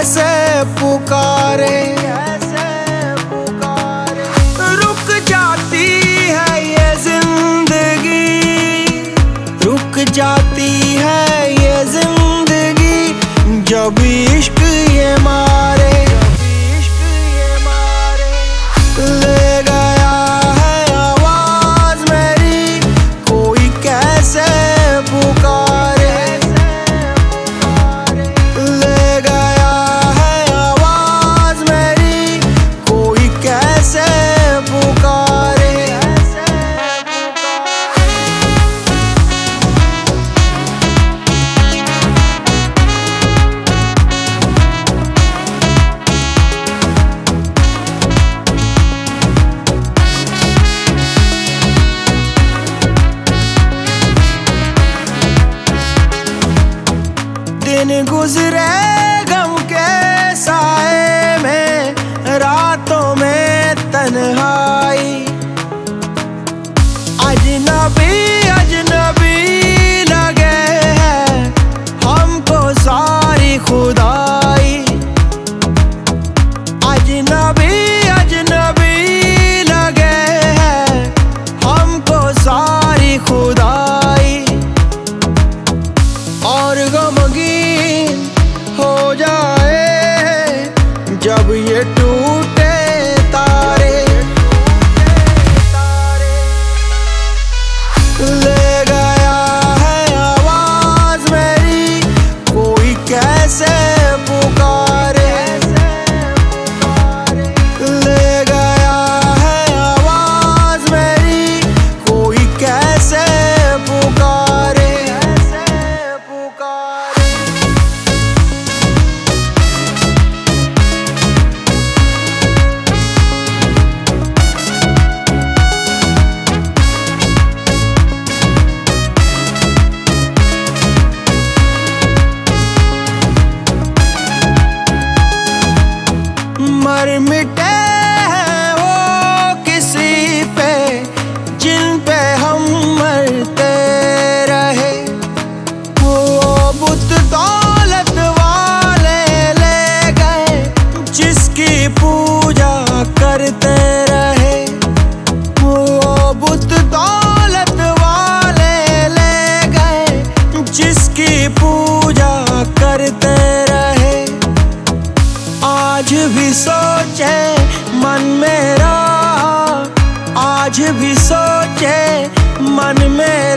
कैसे पुकारे। रुक जाती है ये जिंदगी, रुक जाती है ये जिंदगी, जब इश्क ये मारे। ले गया है आवाज मेरी, कोई कैसे पुकारे। ले गया है आवाज मेरी, कोई कैसे पुकारे। दिन गुजरे गम के साए में, रातों में तन्हाई। अजनबी अजनबी लगे हैं हमको सारी खुदाई। अजनबी अजनबी लगे हैं हमको सारी खुदाई। और गमगीन हो जाए जब ये टूटे तारे। ले गया है आवाज मेरी, कोई कैसे पुकारे। ले गया है आवाज मेरी, कोई कैसे पुकारे। मर मिटे हैं वो किसी पे, जिन पे हम मरते रहे। वो बुत दौलत वाले ले गए, जिसकी पूजा करते रहे। वो बुत दौलत वाले ले गए, जिसकी पूजा करते रहे। आज भी सोचे मन मेरा, आज भी सोचे मन मेरा।